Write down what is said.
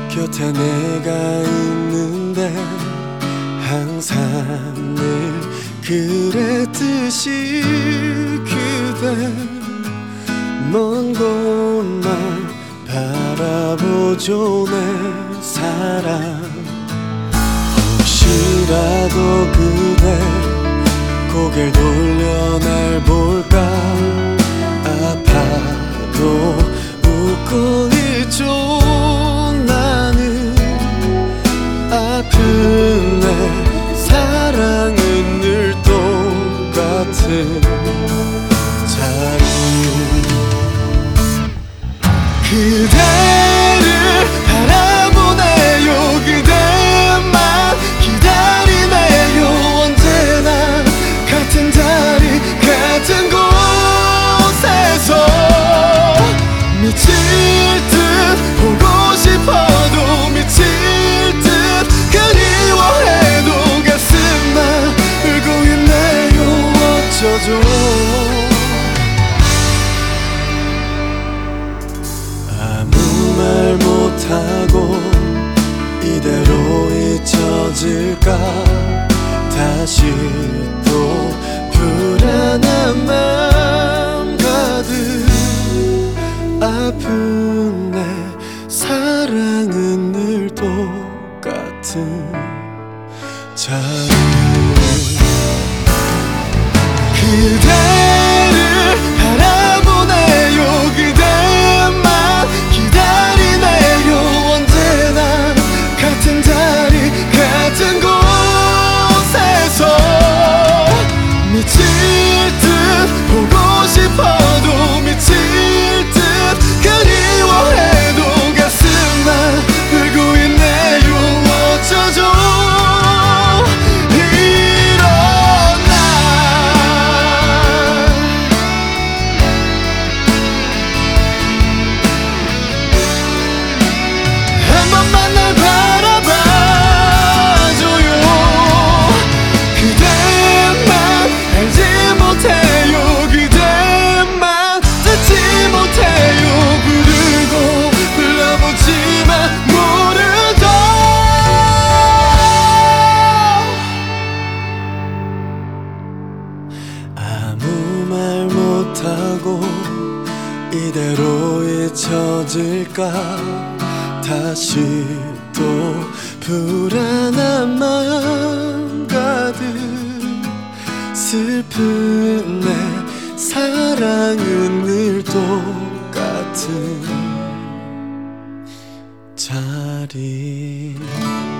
곁에 내가 있는데 항상 늘 그랬듯이 그대 먼 곳만 바라보죠 내 사랑. 혹시라도 그대 고개를 돌려 날 볼까. 아파도 웃고 있죠. 나는 아픈 내 사랑은 늘 똑같은 자리. 그대를 바라보네요. 그대만 기다리네요. 언제나 같은 자리 같은 곳에서 미칠 듯 보고 싶어도 미칠 듯 그리워해도 가슴만 울고 있네요. 어쩌죠. 아무 말 못하고 이대로 잊혀질까. 다시 또 불안한 마음 가득. 아픈 내 사랑은 늘 똑같은 자리. 그대를 바라보네요. 그대만 기다리네요. 언제나 같은 자리 같은 곳에서 미칠 듯 보고 싶어도 미칠 듯 그리워해도 가슴만 울고 있네요. 어쩌죠. 아무 말 못하고 이대로 잊혀질까. 다시 또 불안한 마음 가득. 슬픈 내 사랑은 늘 똑같은 자리.